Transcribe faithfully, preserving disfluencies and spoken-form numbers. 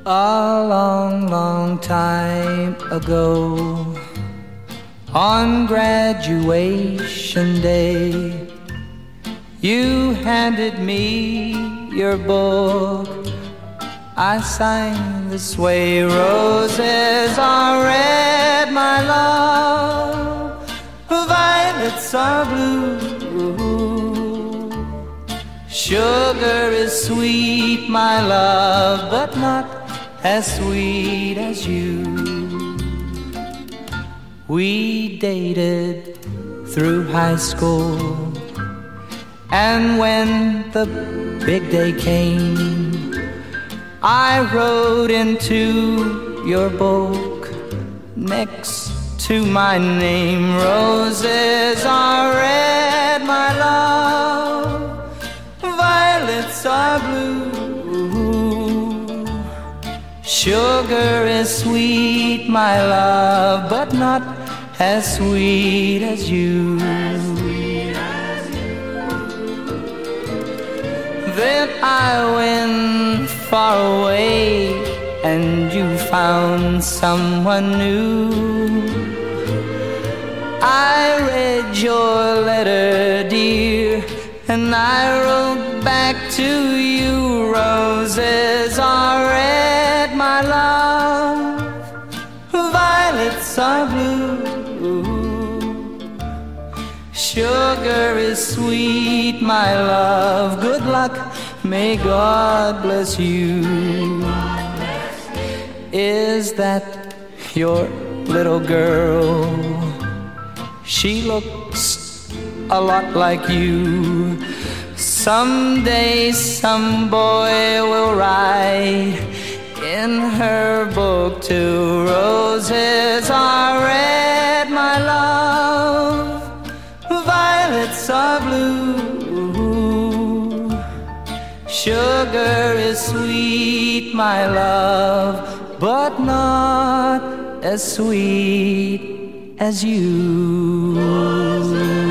A long, long time ago, on graduation day, you handed me your book. I sang this way: roses are red, my love, violets are blue. Sugar is sweet, my love, but not as sweet as you. We dated through high school, and when the big day came, I wrote into your book next to my name: roses are red, my love, violets are blue. Sugar is sweet, my love, but not as sweet as you. Then I went far away, and you found someone new. I read your letter, dear, and I wrote back to you: roses are red, my love, violets are blue. Sugar is sweet, my love, good luck, may God bless you. Is that your little girl? She looks a lot like you. Someday some boy will write in her book too: roses are red, my love, violets are blue. Sugar is sweet, my love, but not as sweet as you.